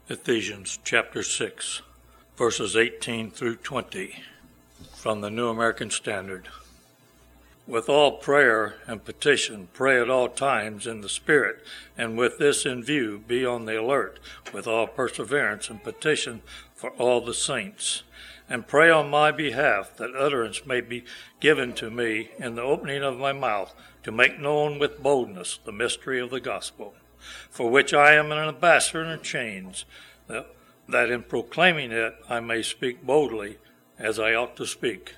Ephesians chapter 6, verses 18 through 20, from the New American Standard. With all prayer and petition, pray at all times in the Spirit, and with this in view, be on the alert, with all perseverance and petition for all the saints. And pray on my behalf, that utterance may be given to me in the opening of my mouth, to make known with boldness the mystery of the gospel, for which I am an ambassador in chains, that in proclaiming it I may speak boldly as I ought to speak.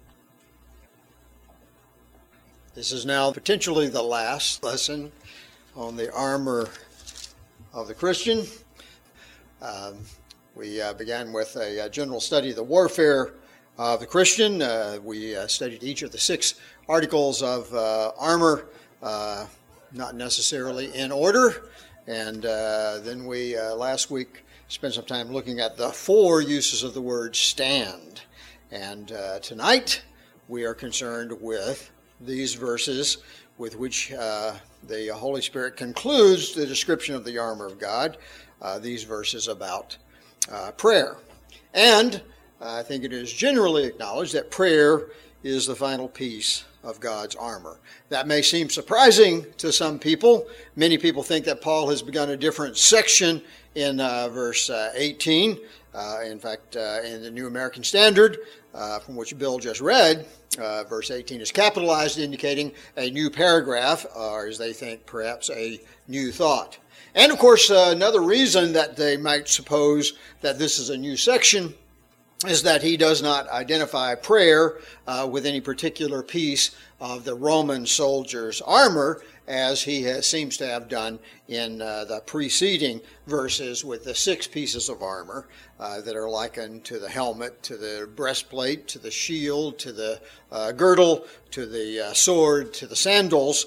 This is now potentially the last lesson on the armor of the Christian. We began with a general study of the warfare of the Christian. We studied each of the 6 articles of armor, not necessarily in order. And then we, last week, spent some time looking at the 4 uses of the word stand. And tonight, we are concerned with these verses with which the Holy Spirit concludes the description of the armor of God, these verses about prayer. And I think it is generally acknowledged that prayer is the final piece of God's armor. That may seem surprising to some people. Many people think that Paul has begun a different section in verse 18. In fact, in the New American Standard, from which Bill just read, verse 18 is capitalized, indicating a new paragraph, or as they think, perhaps a new thought. And of course, another reason that they might suppose that this is a new section is that he does not identify prayer with any particular piece of the Roman soldier's armor, as he seems to have done in the preceding verses with the 6 pieces of armor that are likened to the helmet, to the breastplate, to the shield, to the girdle, to the sword, to the sandals.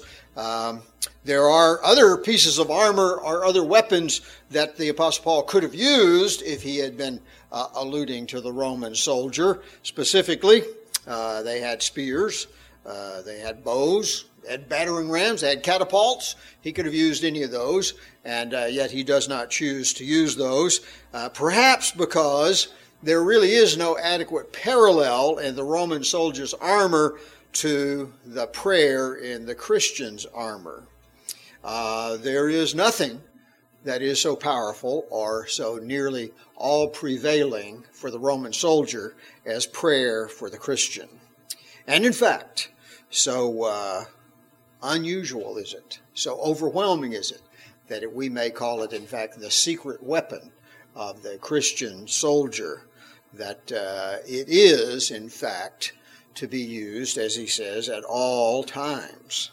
There are other pieces of armor or other weapons that the Apostle Paul could have used if he had been alluding to the Roman soldier. Specifically, they had spears, they had bows, they had battering rams, they had catapults. He could have used any of those, and yet he does not choose to use those, perhaps because there really is no adequate parallel in the Roman soldier's armor to the prayer in the Christian's armor. There is nothing that is so powerful or so nearly all-prevailing for the Roman soldier as prayer for the Christian. And in fact, so unusual is it, so overwhelming is it, that we may call it, in fact, the secret weapon of the Christian soldier, that it is, in fact, to be used, as he says, at all times.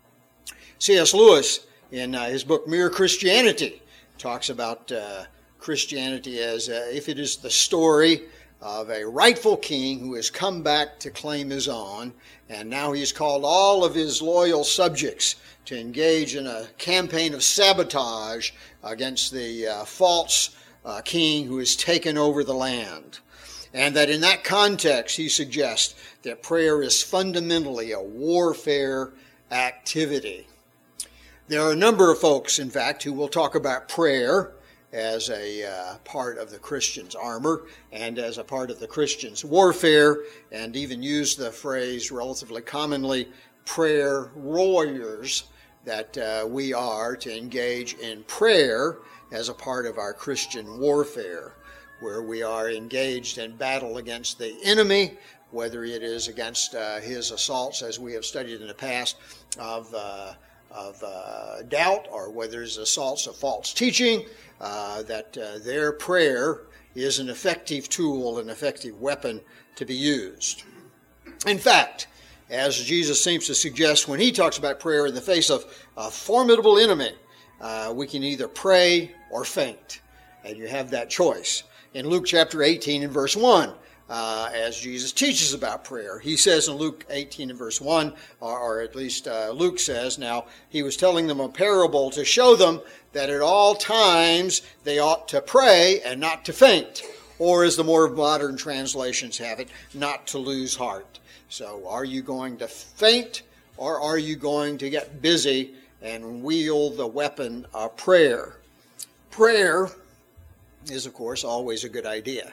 C.S. Lewis, in his book Mere Christianity, talks about Christianity as if it is the story of a rightful king who has come back to claim his own, and now he's called all of his loyal subjects to engage in a campaign of sabotage against the false king who has taken over the land. And that in that context, he suggests that prayer is fundamentally a warfare activity. There are a number of folks, in fact, who will talk about prayer as a part of the Christian's armor and as a part of the Christian's warfare, and even use the phrase relatively commonly, prayer warriors, that we are to engage in prayer as a part of our Christian warfare, where we are engaged in battle against the enemy, whether it is against his assaults, as we have studied in the past, of doubt, or whether it's assaults of false teaching, that their prayer is an effective tool, an effective weapon to be used. In fact, as Jesus seems to suggest when he talks about prayer in the face of a formidable enemy, we can either pray or faint, and you have that choice. In Luke chapter 18 and verse 1, as Jesus teaches about prayer, he says in Luke 18 and verse 1, or at least Luke says, now he was telling them a parable to show them that at all times they ought to pray and not to faint, or as the more modern translations have it, not to lose heart. So are you going to faint, or are you going to get busy and wield the weapon of prayer? Prayer is, of course, always a good idea.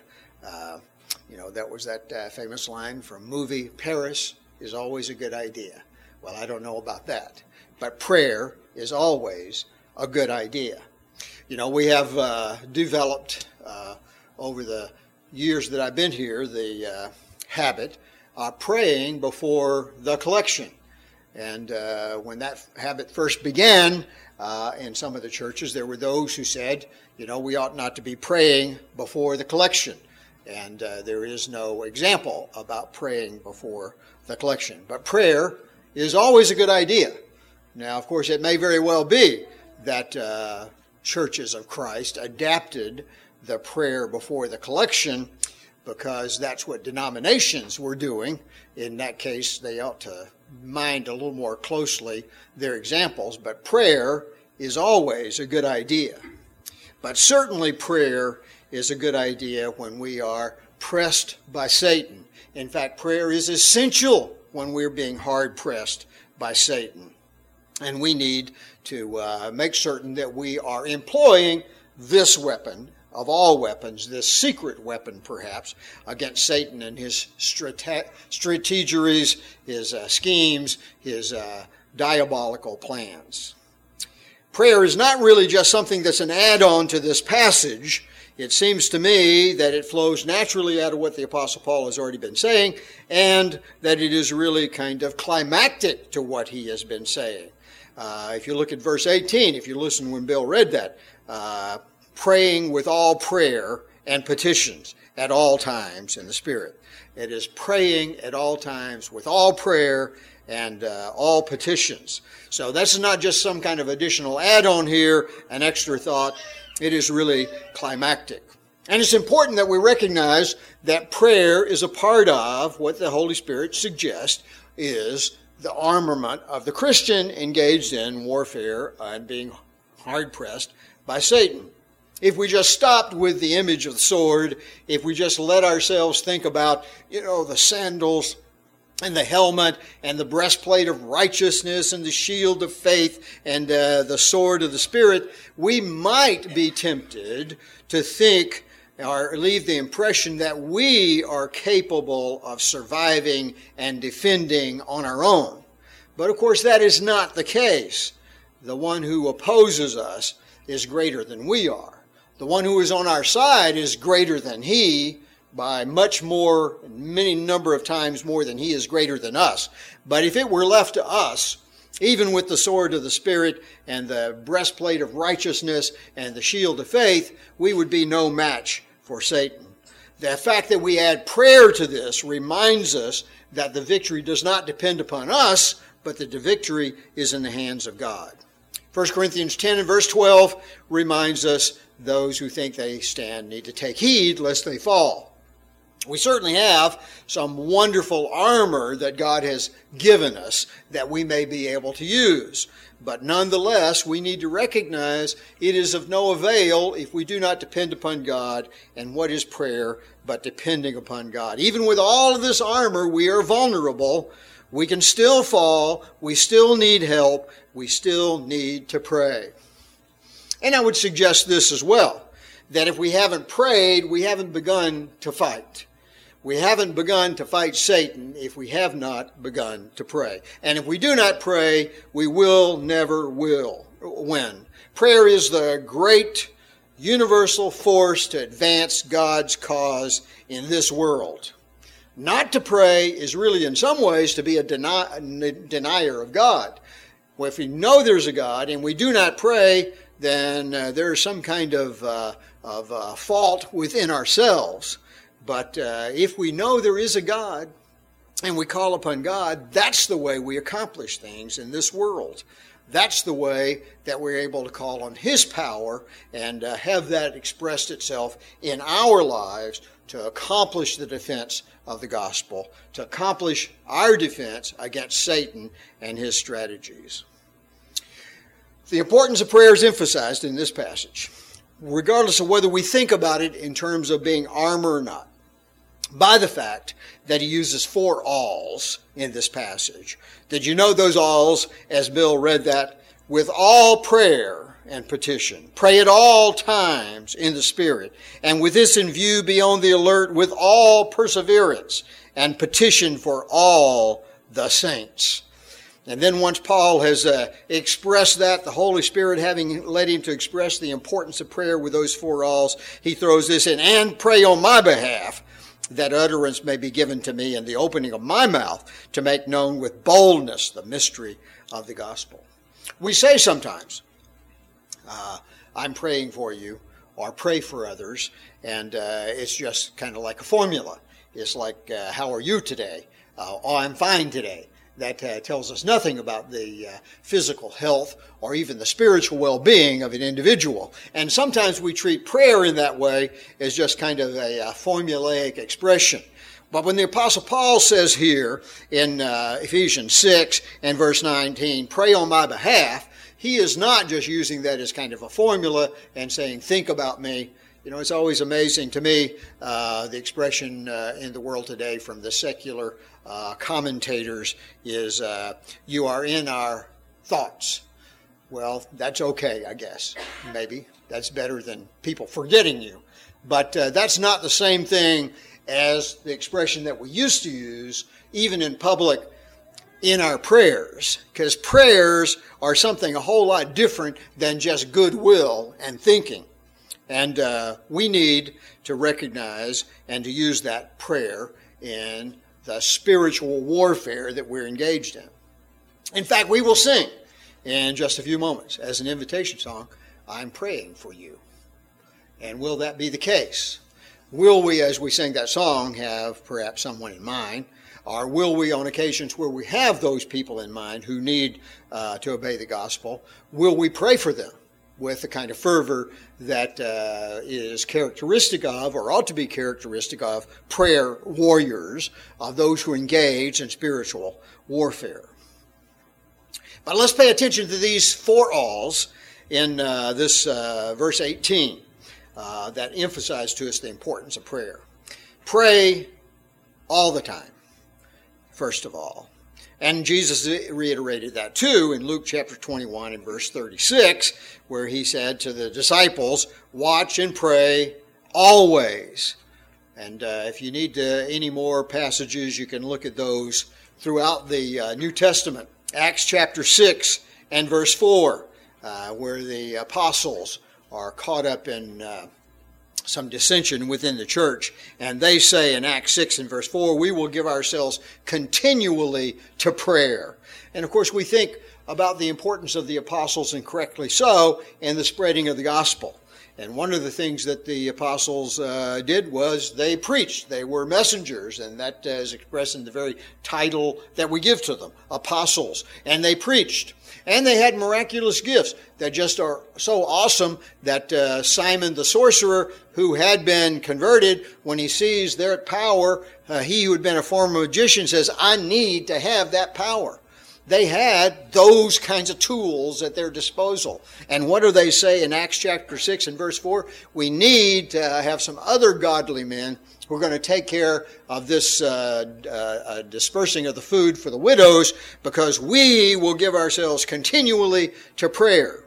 That was that famous line from movie, Paris is always a good idea. Well, I don't know about that, but prayer is always a good idea. We have developed over the years that I've been here the habit of praying before the collection. And when that habit first began in some of the churches, there were those who said, we ought not to be praying before the collection. And there is no example about praying before the collection. But prayer is always a good idea. Now, of course, it may very well be that churches of Christ adapted the prayer before the collection because that's what denominations were doing. In that case, they ought to mind a little more closely their examples. But prayer is always a good idea. But certainly prayer is a good idea when we are pressed by Satan. In fact, prayer is essential when we're being hard pressed by Satan. And we need to make certain that we are employing this weapon of all weapons, this secret weapon perhaps, against Satan and his strategies, his schemes, his diabolical plans. Prayer is not really just something that's an add-on to this passage. It seems to me that it flows naturally out of what the Apostle Paul has already been saying, and that it is really kind of climactic to what he has been saying. If you look at verse 18, if you listen when Bill read that, praying with all prayer and petitions at all times in the Spirit. It is praying at all times with all prayer and all petitions. So that's not just some kind of additional add-on here, an extra thought. It is really climactic. And it's important that we recognize that prayer is a part of what the Holy Spirit suggests is the armament of the Christian engaged in warfare and being hard-pressed by Satan. If we just stopped with the image of the sword, if we just let ourselves think about, the sandals and the helmet and the breastplate of righteousness and the shield of faith and the sword of the Spirit, we might be tempted to think or leave the impression that we are capable of surviving and defending on our own. But of course that is not the case. The one who opposes us is greater than we are. The one who is on our side is greater than he by much more, many number of times more than he is greater than us. But if it were left to us, even with the sword of the Spirit and the breastplate of righteousness and the shield of faith, we would be no match for Satan. The fact that we add prayer to this reminds us that the victory does not depend upon us, but that the victory is in the hands of God. 1 Corinthians 10 and verse 12 reminds us those who think they stand need to take heed lest they fall. We certainly have some wonderful armor that God has given us that we may be able to use. But nonetheless, we need to recognize it is of no avail if we do not depend upon God. And what is prayer but depending upon God? Even with all of this armor, we are vulnerable. We can still fall. We still need help. We still need to pray. And I would suggest this as well, that if we haven't prayed, we haven't begun to fight. We haven't begun to fight Satan if we have not begun to pray. And if we do not pray, we will never win. Prayer is the great universal force to advance God's cause in this world. Not to pray is really in some ways to be a denier of God. Well, if we know there's a God and we do not pray, then there's some kind of fault within ourselves. But if we know there is a God and we call upon God, that's the way we accomplish things in this world. That's the way that we're able to call on His power and have that expressed itself in our lives to accomplish the defense of the gospel, to accomplish our defense against Satan and his strategies. The importance of prayer is emphasized in this passage, regardless of whether we think about it in terms of being armor or not, by the fact that he uses 4 alls in this passage. Did you know those alls, as Bill read that? With all prayer and petition. Pray at all times in the Spirit, and with this in view be on the alert with all perseverance and petition for all the saints. And then once Paul has expressed that, the Holy Spirit having led him to express the importance of prayer with those four alls, he throws this in, and pray on my behalf, that utterance may be given to me in the opening of my mouth to make known with boldness the mystery of the gospel. We say sometimes, I'm praying for you, or pray for others, and it's just kind of like a formula. It's like, how are you today? Oh, I'm fine today. That tells us nothing about the physical health or even the spiritual well-being of an individual. And sometimes we treat prayer in that way as just kind of a formulaic expression. But when the Apostle Paul says here in Ephesians 6 and verse 19, pray on my behalf, he is not just using that as kind of a formula and saying, think about me. You know, it's always amazing to me, the expression in the world today from the secular commentators is, you are in our thoughts. Well, that's okay, I guess. Maybe. That's better than people forgetting you. But that's not the same thing as the expression that we used to use, even in public, in our prayers. Because prayers are something a whole lot different than just goodwill and thinking. And we need to recognize and to use that prayer in the spiritual warfare that we're engaged in. In fact, we will sing in just a few moments as an invitation song, I'm praying for you. And will that be the case? Will we, as we sing that song, have perhaps someone in mind? Or will we, on occasions where we have those people in mind who need to obey the gospel, will we pray for them with the kind of fervor that is characteristic of, or ought to be characteristic of, prayer warriors, of those who engage in spiritual warfare? But let's pay attention to these four alls in this verse 18 that emphasize to us the importance of prayer. Pray all the time, first of all. And Jesus reiterated that too in Luke chapter 21 and verse 36, where he said to the disciples, watch and pray always. And if you need any more passages, you can look at those throughout the New Testament. Acts chapter 6 and verse 4, where the apostles are caught up in some dissension within the church, and they say in Acts 6 and verse 4, we will give ourselves continually to prayer. And of course we think about the importance of the apostles, and correctly so, in the spreading of the gospel. And one of the things that the apostles did was they preached. They were messengers, and that is expressed in the very title that we give to them, apostles. And they preached. And they had miraculous gifts that just are so awesome that Simon the sorcerer, who had been converted, when he sees their power, he who had been a former magician says, I need to have that power. They had those kinds of tools at their disposal. And what do they say in Acts chapter 6 and verse 4? We need to have some other godly men who are going to take care of this dispersing of the food for the widows, because we will give ourselves continually to prayer.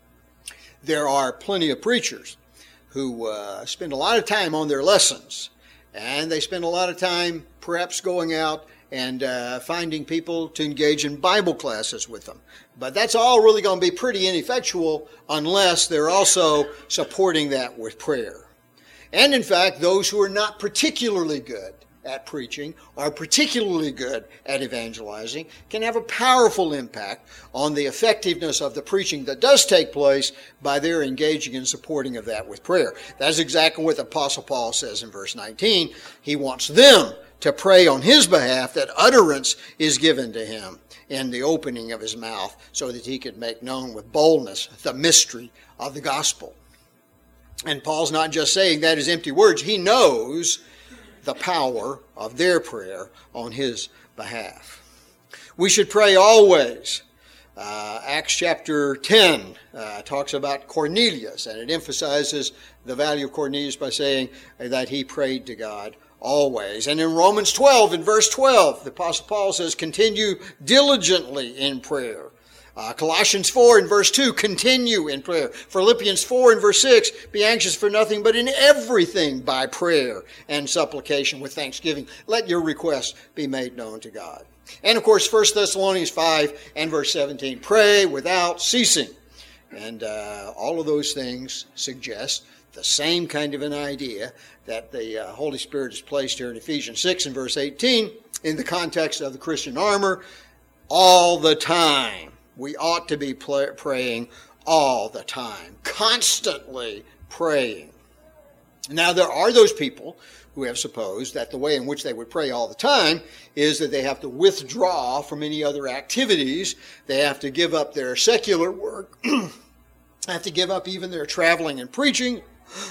There are plenty of preachers who spend a lot of time on their lessons, and they spend a lot of time perhaps going out and finding people to engage in Bible classes with them. But that's all really going to be pretty ineffectual unless they're also supporting that with prayer. And in fact, those who are not particularly good at preaching or particularly good at evangelizing can have a powerful impact on the effectiveness of the preaching that does take place by their engaging and supporting of that with prayer. That's exactly what the Apostle Paul says in verse 19. He wants them to pray on his behalf that utterance is given to him in the opening of his mouth so that he could make known with boldness the mystery of the gospel. And Paul's not just saying that as empty words. He knows the power of their prayer on his behalf. We should pray always. Acts chapter 10 talks about Cornelius, and it emphasizes the value of Cornelius by saying that he prayed to God always. And in Romans 12, in verse 12, the Apostle Paul says, continue diligently in prayer, Colossians 4 and verse 2, continue in prayer. Philippians 4 and verse 6, be anxious for nothing but in everything by prayer and supplication with thanksgiving. Let your requests be made known to God. And of course, 1 Thessalonians 5 and verse 17, pray without ceasing. And all of those things suggest the same kind of an idea that the Holy Spirit has placed here in Ephesians 6 and verse 18 in the context of the Christian armor. All the time. We ought to be praying all the time, constantly praying. Now, there are those people who have supposed that the way in which they would pray all the time is that they have to withdraw from any other activities. They have to give up their secular work, have to give up even their traveling and preaching.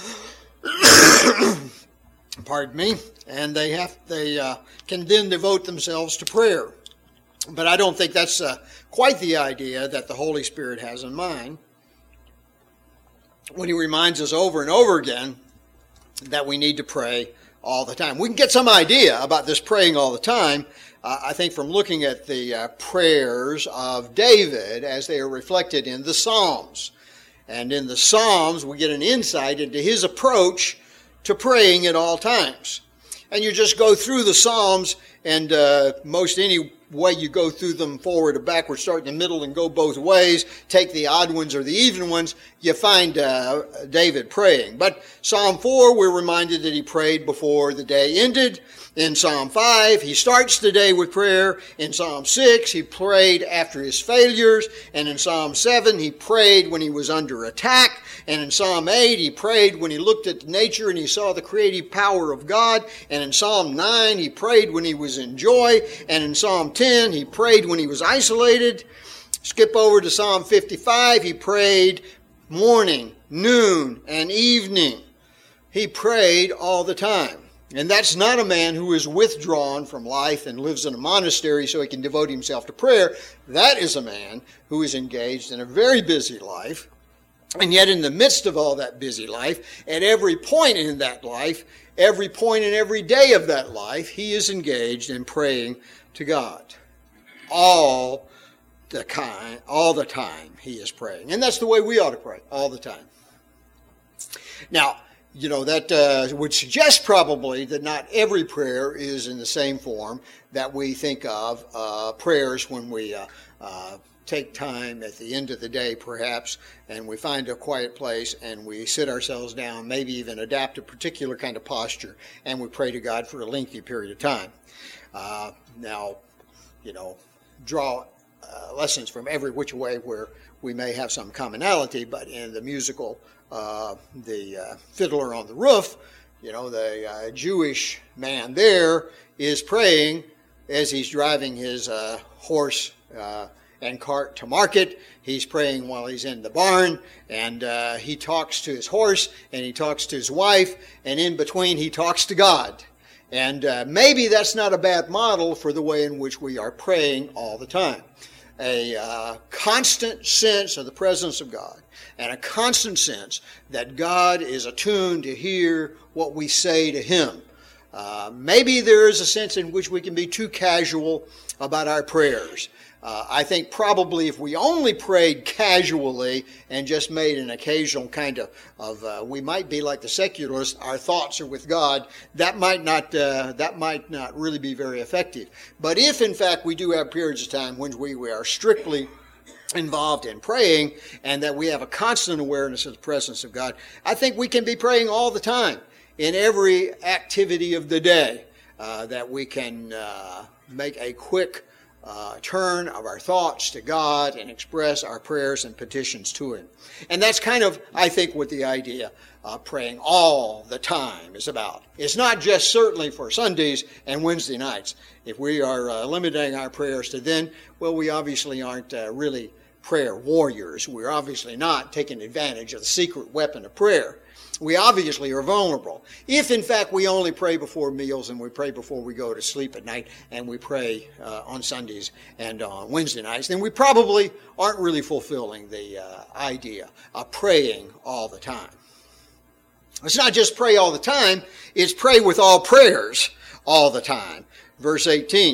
Pardon me. And they can then devote themselves to prayer. But I don't think that's quite the idea that the Holy Spirit has in mind when he reminds us over and over again that we need to pray all the time. We can get some idea about this praying all the time, I think, from looking at the prayers of David as they are reflected in the Psalms. And in the Psalms, we get an insight into his approach to praying at all times. And you just go through the Psalms, and most any way you go through them forward or backward, start in the middle and go both ways, take the odd ones or the even ones, you find David praying. But Psalm 4, we're reminded that he prayed before the day ended. In Psalm 5, he starts the day with prayer. In Psalm 6, he prayed after his failures. And in Psalm 7, he prayed when he was under attack. And in Psalm 8, he prayed when he looked at nature and he saw the creative power of God. And in Psalm 9, he prayed when he was in joy. And in Psalm 10, he prayed when he was isolated. Skip over to Psalm 55, he prayed morning, noon, and evening. He prayed all the time. And that's not a man who is withdrawn from life and lives in a monastery so he can devote himself to prayer. That is a man who is engaged in a very busy life. And yet in the midst of all that busy life, at every point in that life, every point in every day of that life, he is engaged in praying to God. All the time he is praying. And that's the way we ought to pray, all the time. Now, that would suggest probably that not every prayer is in the same form that we think of prayers when we take time at the end of the day, perhaps, and we find a quiet place and we sit ourselves down, maybe even adapt a particular kind of posture, and we pray to God for a lengthy period of time. Draw lessons from every which way where we may have some commonality, but in the musical, the Fiddler on the Roof, the Jewish man there is praying as he's driving his horse and cart to market. He's praying while he's in the barn, and he talks to his horse, and he talks to his wife, and in between he talks to God. And maybe that's not a bad model for the way in which we are praying all the time. A constant sense of the presence of God and a constant sense that God is attuned to hear what we say to him. Maybe there is a sense in which we can be too casual about our prayers. I think probably if we only prayed casually and just made an occasional kind of we might be like the secularists, our thoughts are with God, that might not really be very effective. But if in fact we do have periods of time when we are strictly involved in praying and that we have a constant awareness of the presence of God, I think we can be praying all the time in every activity of the day, that we can make a quick turn of our thoughts to God and express our prayers and petitions to him. And that's kind of, I think, what the idea of praying all the time is about. It's not just certainly for Sundays and Wednesday nights. If we are limiting our prayers to then, well, we obviously aren't really prayer warriors. We're obviously not taking advantage of the secret weapon of prayer. We obviously are vulnerable. If, in fact, we only pray before meals and we pray before we go to sleep at night and we pray on Sundays and on Wednesday nights, then we probably aren't really fulfilling the idea of praying all the time. It's not just pray all the time, it's pray with all prayers all the time. Verse 18,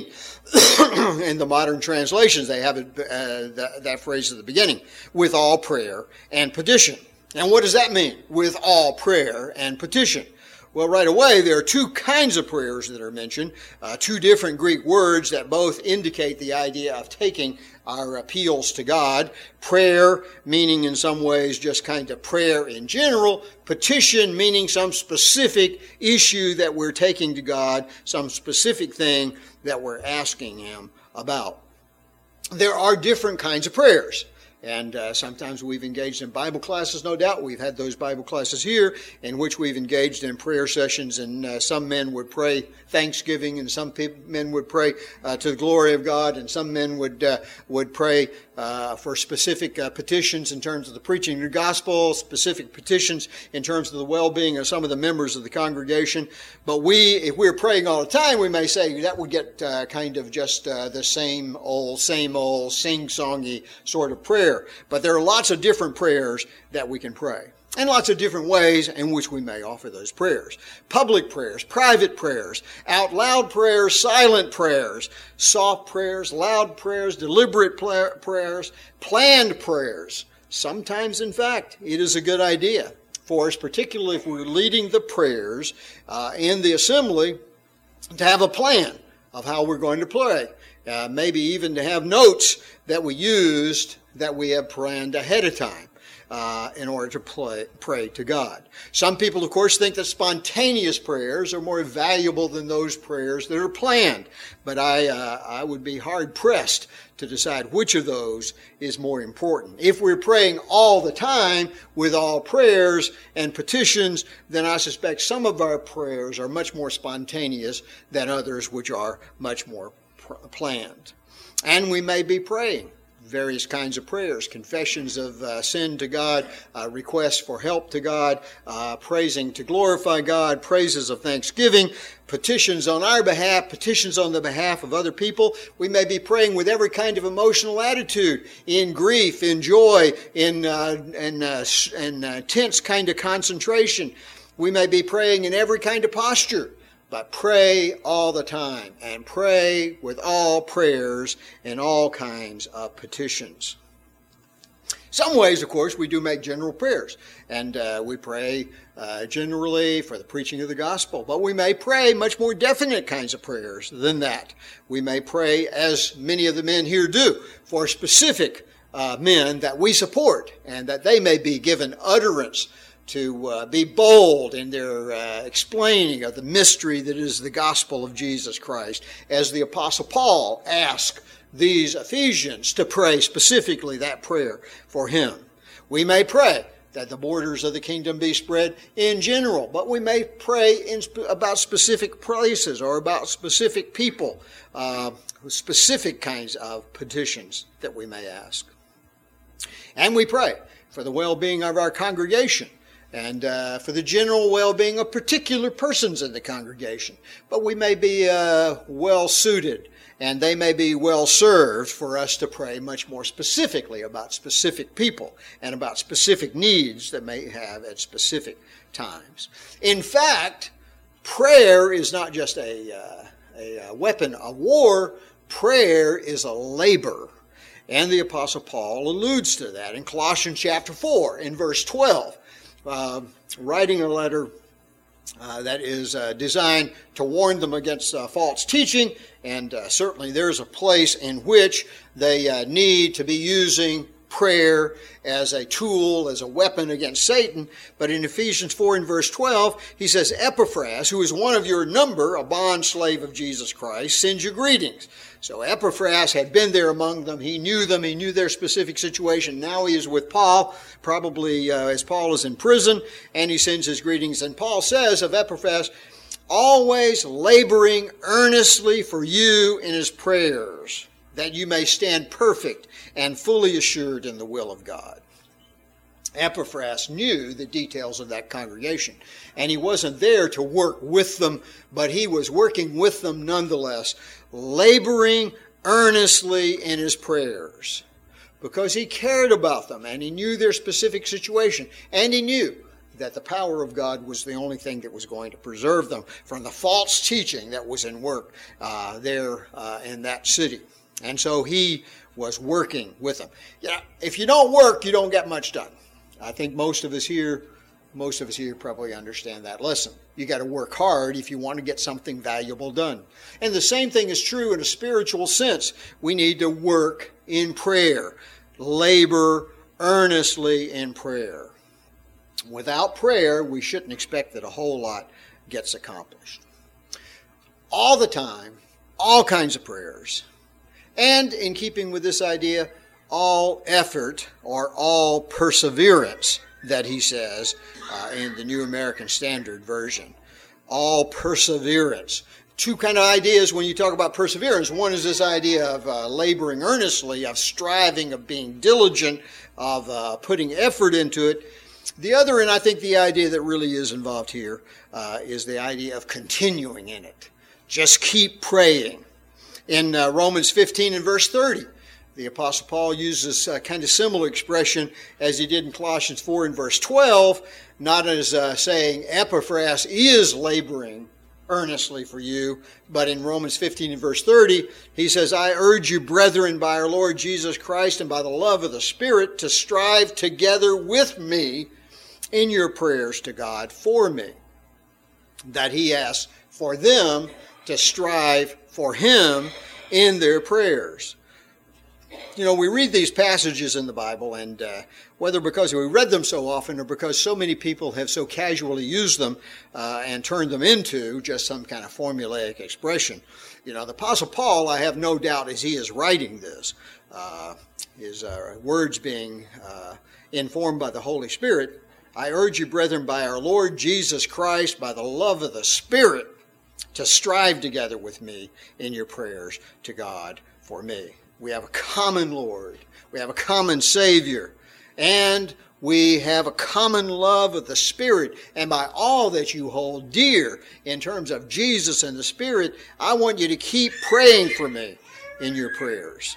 In the modern translations, they have that phrase at the beginning, with all prayer and petition. And what does that mean, with all prayer and petition? Well, right away, there are two kinds of prayers that are mentioned, two different Greek words that both indicate the idea of taking our appeals to God. Prayer, meaning in some ways just kind of prayer in general. Petition, meaning some specific issue that we're taking to God, some specific thing that we're asking Him about. There are different kinds of prayers. And sometimes we've engaged in Bible classes, no doubt. We've had those Bible classes here in which we've engaged in prayer sessions, and some men would pray thanksgiving, and some men would pray to the glory of God, and some men would pray for specific petitions in terms of the preaching of the gospel, specific petitions in terms of the well-being of some of the members of the congregation. But if we're praying all the time, we may say that would get kind of just the same old, sing-songy sort of prayer. But there are lots of different prayers that we can pray, and lots of different ways in which we may offer those prayers. Public prayers, private prayers, out loud prayers, silent prayers, soft prayers, loud prayers, deliberate prayers, planned prayers. Sometimes, in fact, it is a good idea for us, particularly if we're leading the prayers in the assembly, to have a plan of how we're going to pray. Maybe even to have notes that we used that we have planned ahead of time in order to pray to God. Some people, of course, think that spontaneous prayers are more valuable than those prayers that are planned. But I would be hard-pressed to decide which of those is more important. If we're praying all the time with all prayers and petitions, then I suspect some of our prayers are much more spontaneous than others which are much more planned. And we may be praying various kinds of prayers, confessions of sin to God, requests for help to God, praising to glorify God, praises of thanksgiving, petitions on our behalf, petitions on the behalf of other people. We may be praying with every kind of emotional attitude, in grief, in joy, in tense kind of concentration. We may be praying in every kind of posture. But pray all the time, and pray with all prayers and all kinds of petitions. Some ways, of course, we do make general prayers, and we pray generally for the preaching of the gospel. But we may pray much more definite kinds of prayers than that. We may pray, as many of the men here do, for specific men that we support, and that they may be given utterance to be bold in their explaining of the mystery that is the gospel of Jesus Christ, as the Apostle Paul asked these Ephesians to pray specifically that prayer for him. We may pray that the borders of the kingdom be spread in general, but we may pray about specific places or about specific people, specific kinds of petitions that we may ask. And we pray for the well-being of our congregation, and for the general well-being of particular persons in the congregation. But we may be well-suited, and they may be well-served for us to pray much more specifically about specific people and about specific needs that may have at specific times. In fact, prayer is not just a weapon of war. Prayer is a labor. And the Apostle Paul alludes to that in Colossians chapter 4 in verse 12. Writing a letter that is designed to warn them against false teaching, and certainly there's a place in which they need to be using prayer as a tool, as a weapon against Satan. But in Ephesians 4 and verse 12, he says, Epaphras, who is one of your number, a bond slave of Jesus Christ, sends you greetings. So Epaphras had been there among them. He knew them. He knew their specific situation. Now he is with Paul, probably as Paul is in prison, and he sends his greetings. And Paul says of Epaphras, always laboring earnestly for you in his prayers, that you may stand perfect and fully assured in the will of God. Epaphras knew the details of that congregation, and he wasn't there to work with them, but he was working with them nonetheless, laboring earnestly in his prayers, because he cared about them, and he knew their specific situation, and he knew that the power of God was the only thing that was going to preserve them from the false teaching that was in work there in that city. And so he was working with them. You know, if you don't work, you don't get much done. I think most of us here probably understand that lesson. You got to work hard if you want to get something valuable done. And the same thing is true in a spiritual sense. We need to work in prayer, labor earnestly in prayer. Without prayer, we shouldn't expect that a whole lot gets accomplished. All the time, all kinds of prayers. And in keeping with this idea, all effort or all perseverance that he says in the New American Standard Version. All perseverance. Two kind of ideas when you talk about perseverance. One is this idea of laboring earnestly, of striving, of being diligent, of putting effort into it. The other, and I think the idea that really is involved here, is the idea of continuing in it. Just keep praying. In Romans 15 and verse 30, the Apostle Paul uses a kind of similar expression as he did in Colossians 4 and verse 12, not as saying Epaphras is laboring earnestly for you, but in Romans 15 and verse 30, he says, I urge you, brethren, by our Lord Jesus Christ and by the love of the Spirit, to strive together with me in your prayers to God for me. That he asks for them to strive for him in their prayers. You know, we read these passages in the Bible, and whether because we read them so often or because so many people have so casually used them and turned them into just some kind of formulaic expression. You know, the Apostle Paul, I have no doubt, as he is writing this, his words being informed by the Holy Spirit, I urge you, brethren, by our Lord Jesus Christ, by the love of the Spirit, to strive together with me in your prayers to God for me. We have a common Lord. We have a common Savior. And we have a common love of the Spirit. And by all that you hold dear in terms of Jesus and the Spirit, I want you to keep praying for me in your prayers.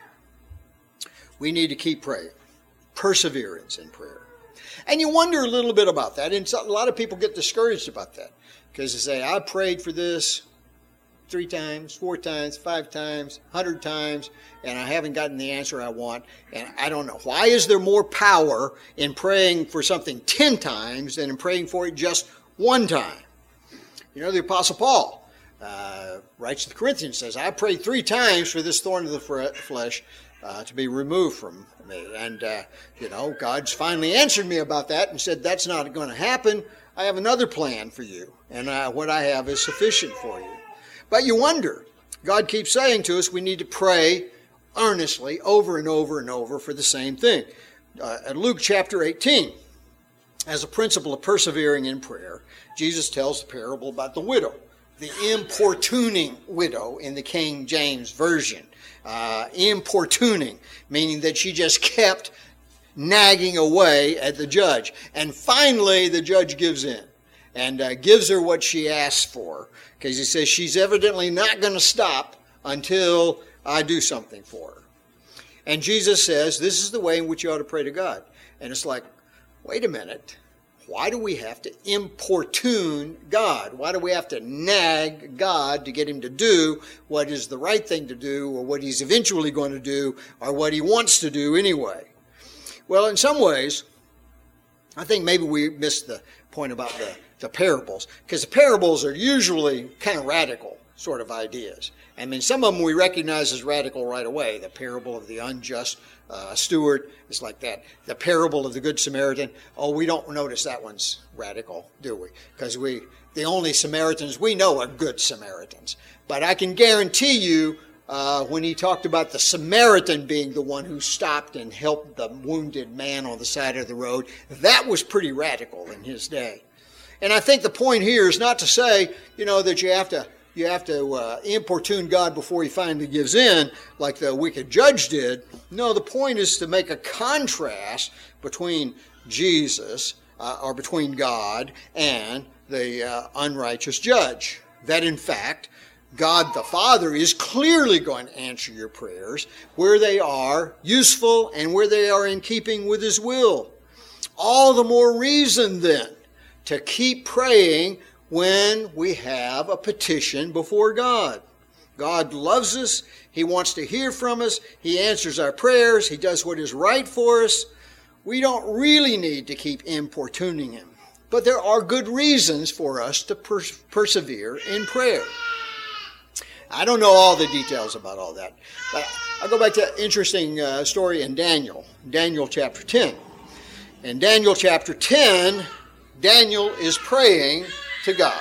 We need to keep praying. Perseverance in prayer. And you wonder a little bit about that. And a lot of people get discouraged about that. Because they say, I prayed for this 3 times, 4 times, 5 times, 100 times, and I haven't gotten the answer I want, and I don't know. Why is there more power in praying for something 10 times than in praying for it just 1 time? You know, the Apostle Paul writes to the Corinthians, says, I prayed 3 times for this thorn of the flesh to be removed from me. And, you know, God's finally answered me about that and said, that's not going to happen. I have another plan for you, and what I have is sufficient for you. But you wonder, God keeps saying to us we need to pray earnestly over and over and over for the same thing. At Luke chapter 18, as a principle of persevering in prayer, Jesus tells the parable about the widow, the importuning widow in the King James Version. Importuning, meaning that she just kept nagging away at the judge. And finally, the judge gives in and gives her what she asked for, because he says she's evidently not going to stop until I do something for her. And Jesus says, this is the way in which you ought to pray to God. And it's like, wait a minute. Why do we have to importune God? Why do we have to nag God to get him to do what is the right thing to do, or what he's eventually going to do, or what he wants to do anyway? Well, in some ways, I think maybe we missed the point about the parables, because the parables are usually kind of radical sort of ideas. I mean, some of them we recognize as radical right away. The parable of the unjust steward is like that. The parable of the Good Samaritan, oh, we don't notice that one's radical, do we? Because the only Samaritans we know are good Samaritans. But I can guarantee you, when he talked about the Samaritan being the one who stopped and helped the wounded man on the side of the road, that was pretty radical in his day. And I think the point here is not to say, you know, that you have to importune God before he finally gives in, like the wicked judge did. No, the point is to make a contrast between Jesus, or between God and the unrighteous judge. That in fact, God the Father is clearly going to answer your prayers where they are useful and where they are in keeping with his will. all the more reason then to keep praying when we have a petition before God. God loves us. He wants to hear from us. He answers our prayers. He does what is right for us. We don't really need to keep importuning Him. But there are good reasons for us to persevere in prayer. I don't know all the details about all that. But I'll go back to an interesting story in Daniel chapter 10. In Daniel chapter 10, Daniel is praying to God.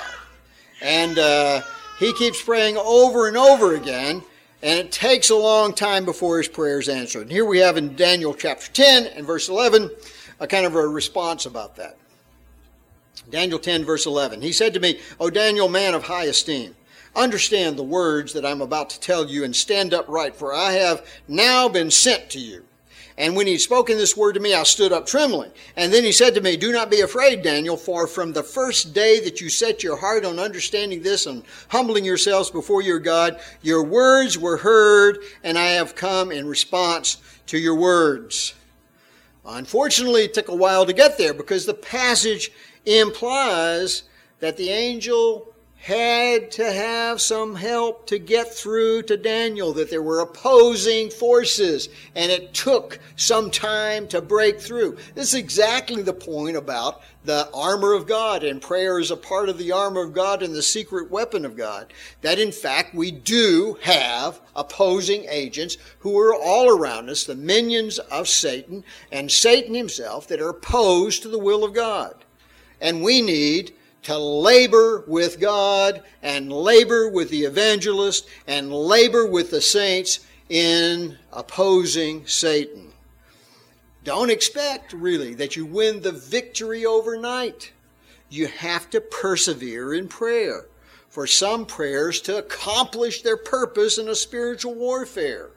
And he keeps praying over and over again, and it takes a long time before his prayer is answered. And here we have in Daniel chapter 10 and verse 11 a kind of a response about that. Daniel 10 verse 11. He said to me, O Daniel, man of high esteem, understand the words that I'm about to tell you and stand upright, for I have now been sent to you. And when he'd spoken this word to me, I stood up trembling. And then he said to me, do not be afraid, Daniel, for from the first day that you set your heart on understanding this and humbling yourselves before your God, your words were heard, and I have come in response to your words. Unfortunately, it took a while to get there because the passage implies that the angel had to have some help to get through to Daniel, that there were opposing forces, and it took some time to break through. This is exactly the point about the armor of God, and prayer is a part of the armor of God and the secret weapon of God, that in fact we do have opposing agents who are all around us, the minions of Satan and Satan himself, that are opposed to the will of God. And we need to labor with God and labor with the evangelist and labor with the saints in opposing Satan. Don't expect, really, that you win the victory overnight. You have to persevere in prayer for some prayers to accomplish their purpose in a spiritual warfare.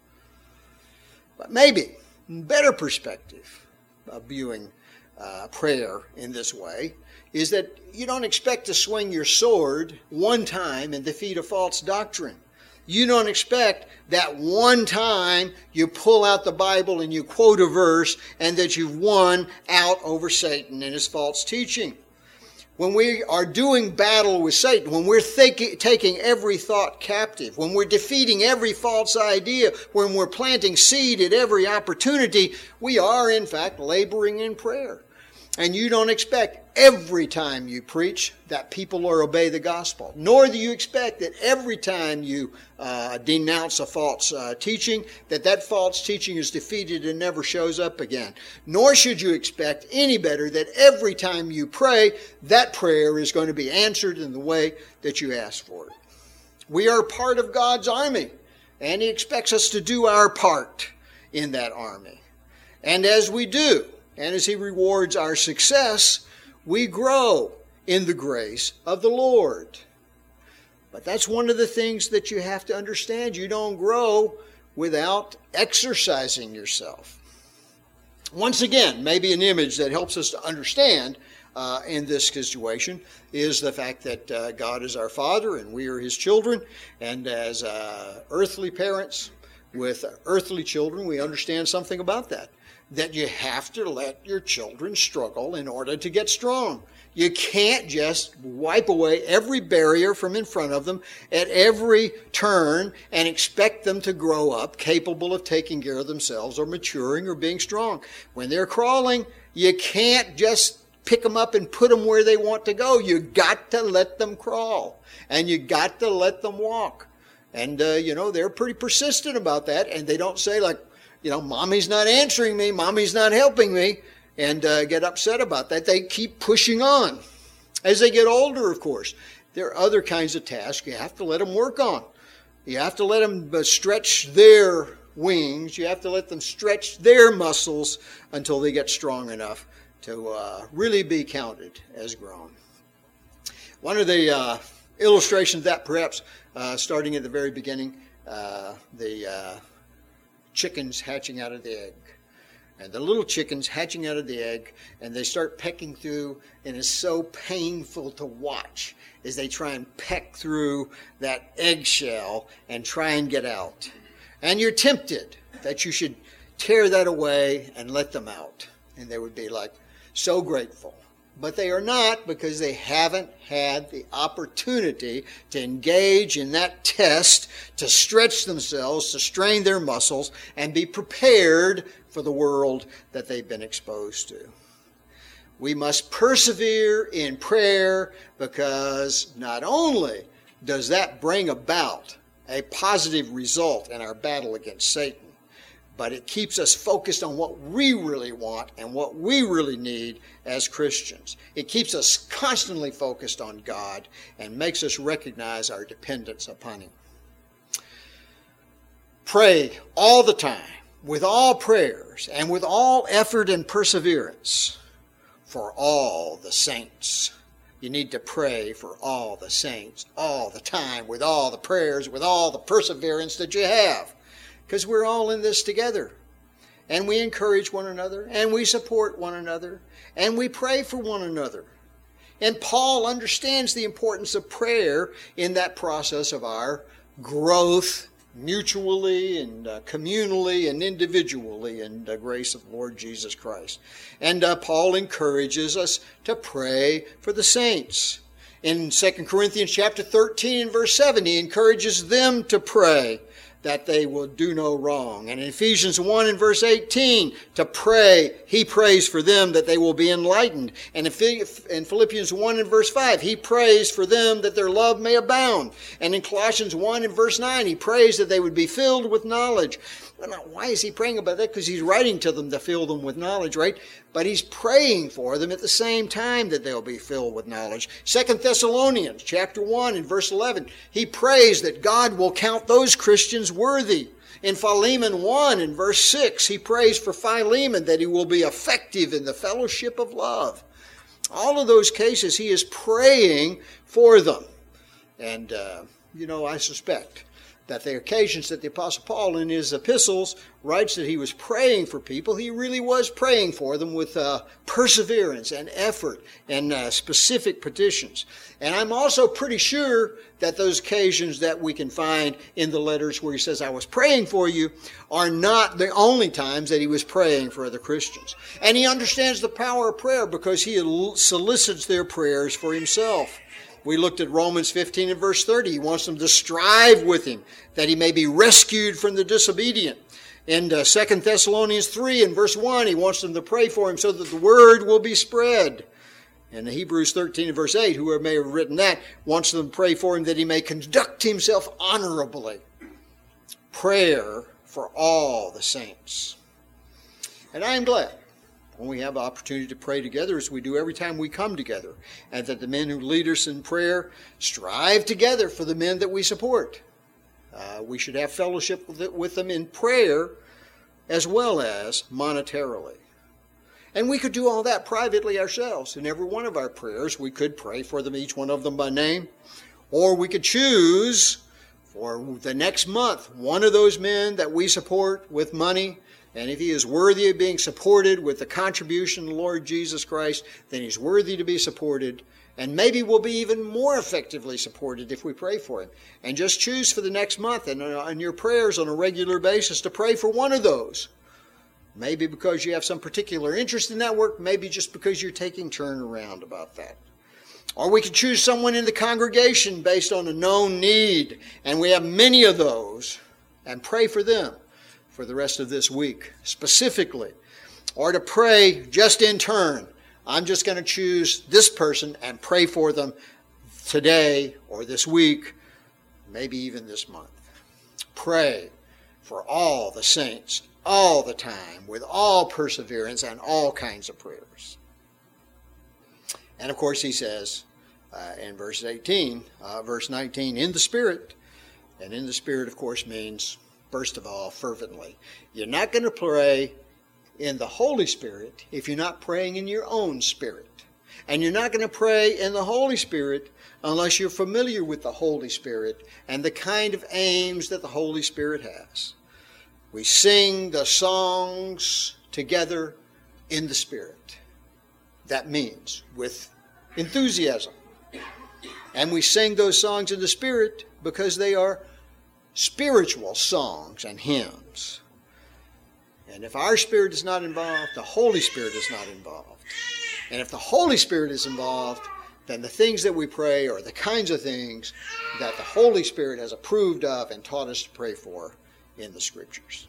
But maybe, better perspective of viewing prayer in this way is that you don't expect to swing your sword one time and defeat a false doctrine. You don't expect that one time you pull out the Bible and you quote a verse and that you've won out over Satan and his false teaching. When we are doing battle with Satan, when we're taking every thought captive, when we're defeating every false idea, when we're planting seed at every opportunity, we are in fact laboring in prayer. And you don't expect every time you preach that people will obey the gospel. Nor do you expect that every time you denounce a false teaching, that false teaching is defeated and never shows up again. Nor should you expect any better that every time you pray, that prayer is going to be answered in the way that you ask for it. We are part of God's army, and He expects us to do our part in that army. And as we do, and as He rewards our success, we grow in the grace of the Lord. But that's one of the things that you have to understand. You don't grow without exercising yourself. Once again, maybe an image that helps us to understand in this situation is the fact that God is our Father and we are His children. And as earthly parents with earthly children, we understand something about that. That you have to let your children struggle in order to get strong. You can't just wipe away every barrier from in front of them at every turn and expect them to grow up capable of taking care of themselves or maturing or being strong. When they're crawling, you can't just pick them up and put them where they want to go. You got to let them crawl, and you got to let them walk. And, they're pretty persistent about that, and they don't say like, mommy's not answering me, mommy's not helping me, and get upset about that. They keep pushing on. As they get older, of course, there are other kinds of tasks you have to let them work on. You have to let them stretch their wings. You have to let them stretch their muscles until they get strong enough to really be counted as grown. One of the illustrations of that, perhaps, starting at the very beginning, the chickens hatching out of the egg. And the little chickens hatching out of the egg, and they start pecking through, and it's so painful to watch as they try and peck through that eggshell and try and get out. And you're tempted that you should tear that away and let them out. And they would be like so grateful. But they are not, because they haven't had the opportunity to engage in that test, to stretch themselves, to strain their muscles, and be prepared for the world that they've been exposed to. We must persevere in prayer, because not only does that bring about a positive result in our battle against Satan, but it keeps us focused on what we really want and what we really need as Christians. It keeps us constantly focused on God and makes us recognize our dependence upon Him. Pray all the time, with all prayers and with all effort and perseverance, for all the saints. You need to pray for all the saints all the time, with all the prayers, with all the perseverance that you have. Because we're all in this together. And we encourage one another, and we support one another, and we pray for one another. And Paul understands the importance of prayer in that process of our growth, mutually and communally and individually, in the grace of the Lord Jesus Christ. And Paul encourages us to pray for the saints. In 2 Corinthians chapter 13 and verse 7, he encourages them to pray that they will do no wrong. And in Ephesians 1 and verse 18, to pray, he prays for them that they will be enlightened. And in Philippians 1 and verse 5, he prays for them that their love may abound. And in Colossians 1 and verse 9, he prays that they would be filled with knowledge. Well, why is he praying about that? Because he's writing to them to fill them with knowledge, right? But he's praying for them at the same time that they'll be filled with knowledge. 2 Thessalonians chapter 1 and verse 11, he prays that God will count those Christians worthy. In Philemon 1 and verse 6, he prays for Philemon that he will be effective in the fellowship of love. All of those cases, he is praying for them. And, I suspect that the occasions that the Apostle Paul in his epistles writes that he was praying for people, he really was praying for them with perseverance and effort and specific petitions. And I'm also pretty sure that those occasions that we can find in the letters where he says, I was praying for you, are not the only times that he was praying for other Christians. And he understands the power of prayer because he solicits their prayers for himself. We looked at Romans 15 and verse 30. He wants them to strive with him, that he may be rescued from the disobedient. In 2 Thessalonians 3 and verse 1, he wants them to pray for him so that the word will be spread. In Hebrews 13 and verse 8, whoever may have written that, wants them to pray for him that he may conduct himself honorably. Prayer for all the saints. And I am glad when we have the opportunity to pray together, as we do every time we come together, and that the men who lead us in prayer strive together for the men that we support. We should have fellowship with them in prayer as well as monetarily. And we could do all that privately ourselves. In every one of our prayers, we could pray for them, each one of them by name. Or we could choose for the next month one of those men that we support with money. And if he is worthy of being supported with the contribution of the Lord Jesus Christ, then he's worthy to be supported. And maybe we'll be even more effectively supported if we pray for him. And just choose for the next month and in your prayers on a regular basis to pray for one of those. Maybe because you have some particular interest in that work, maybe just because you're taking turn around about that. Or we could choose someone in the congregation based on a known need, and we have many of those, and pray for them for the rest of this week specifically. Or to pray just in turn. I'm just going to choose this person and pray for them today or this week, maybe even this month. Pray for all the saints all the time, with all perseverance and all kinds of prayers. And of course he says in verse 19, in the Spirit. And in the Spirit, of course, means, first of all, fervently. You're not going to pray in the Holy Spirit if you're not praying in your own spirit. And you're not going to pray in the Holy Spirit unless you're familiar with the Holy Spirit and the kind of aims that the Holy Spirit has. We sing the songs together in the Spirit. That means with enthusiasm. And we sing those songs in the Spirit because they are spiritual songs and hymns. And if our spirit is not involved, the Holy Spirit is not involved. And if the Holy Spirit is involved, then the things that we pray are the kinds of things that the Holy Spirit has approved of and taught us to pray for in the Scriptures.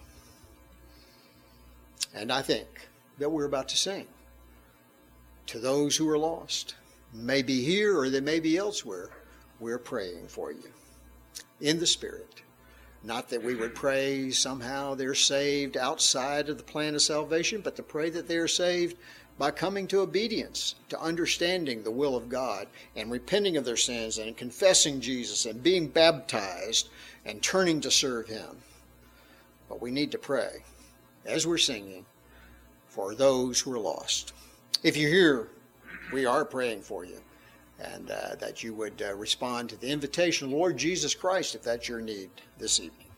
And I think that we're about to sing to those who are lost. Maybe here or they may be elsewhere. We're praying for you in the Spirit. Not that we would pray somehow they're saved outside of the plan of salvation, but to pray that they're saved by coming to obedience, to understanding the will of God, and repenting of their sins, and confessing Jesus, and being baptized, and turning to serve Him. But we need to pray, as we're singing, for those who are lost. If you're here, we are praying for you, and that you would respond to the invitation of Lord Jesus Christ if that's your need this evening.